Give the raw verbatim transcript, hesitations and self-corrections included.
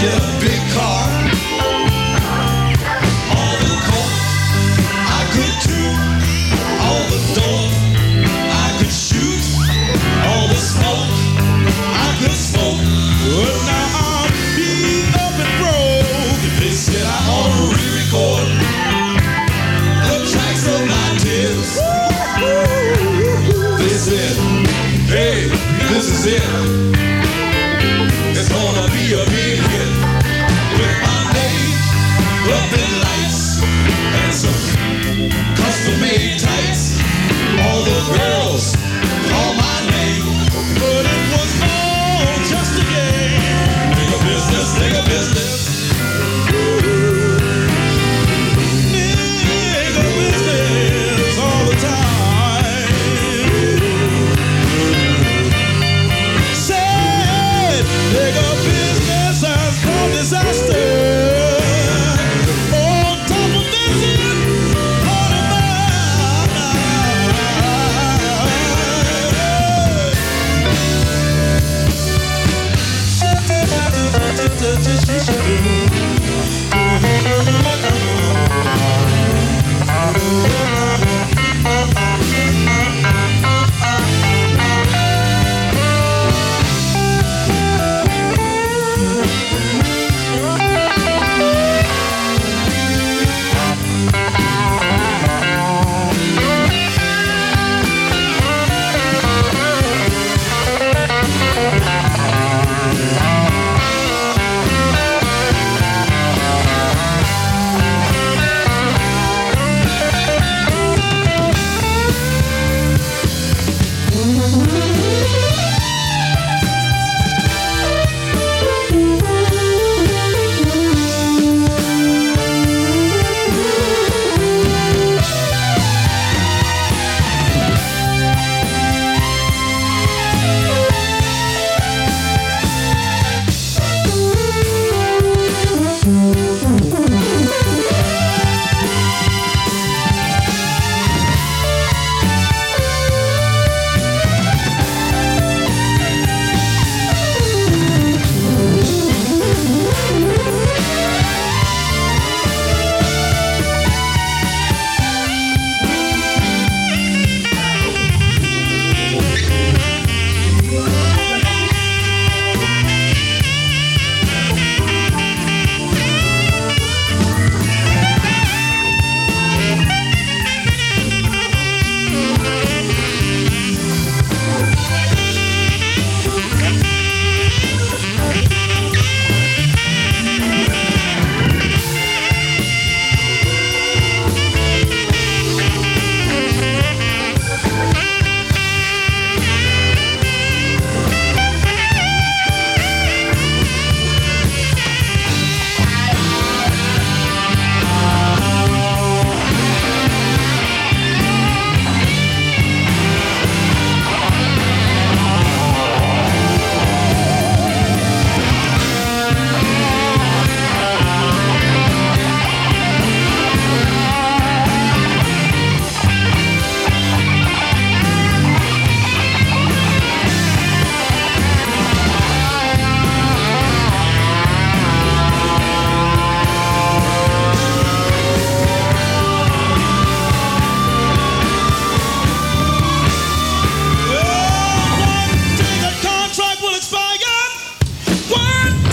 get a big car. All the coke I could do, all the dope I could shoot, all the smoke I could smoke. But now I'm beat up and broke. They said I ought to re-record the tracks of my tears. They said, hey, this is it. It's gonna be a big hit with my name up in lights and some custom-made tights. All the girls call my name, but it was all just a game. Nigga business, nigga business. Nigga business all the time. Said nigga business has caused disaster. On top of this, on a one day the contract will expire. One